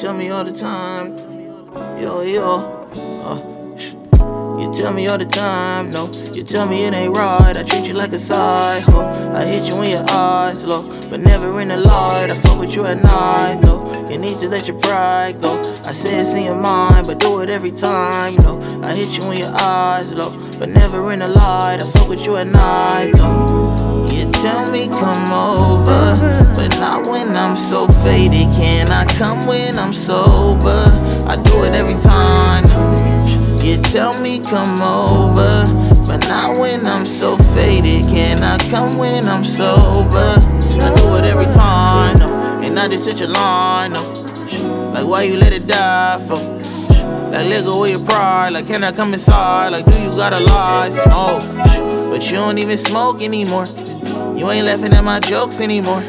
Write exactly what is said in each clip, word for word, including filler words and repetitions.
tell me all the time, yo, yo. Uh, You tell me all the time, no. You tell me it ain't right. I treat you like a side hoe. I hit you in your eyes low, but never in the light. I fuck with you at night though. You need to let your pride go. I say it's in your mind, but do it every time, no. I hit you in your eyes low, but never in the light. I fuck with you at night though. You tell me come over, but not when I'm so faded. Can I come when I'm sober? I do it every time. You tell me come over, but not when I'm so faded. Can I come when I'm sober? I do it every time, no. And I just hit your line, no. Like why you let it die for? Like let go of your pride. Like can I come inside? Like do you gotta lie? Smoke, but you don't even smoke anymore. You ain't laughing at my jokes anymore.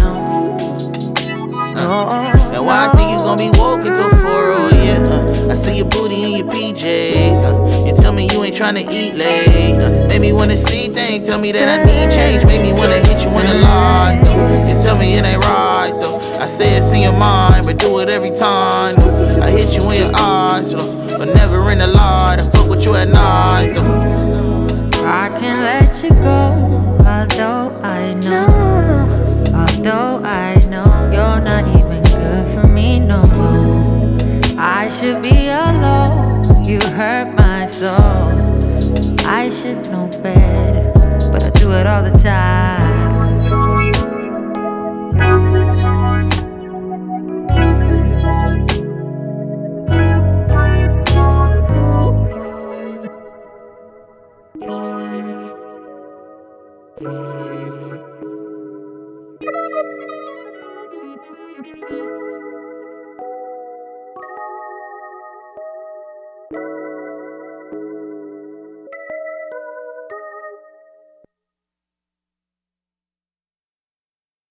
Uh, and why I think you gon' be woke until four, oh yeah. Uh, I see your booty in your P Js. Uh, you tell me you ain't tryna eat late. Uh, make me wanna see things, tell me that I need change. Make me wanna hit you in the lie, though. You tell me it ain't right, though. I say it's in your mind, but do it every time, though. I hit you in your eyes, though, but never in the light. I fuck with you at night, though. I can't let you go, although I know, although I know you're not even good for me, no, no. I should be alone, you hurt my soul. I should know better, but I do it all the time. Thank you.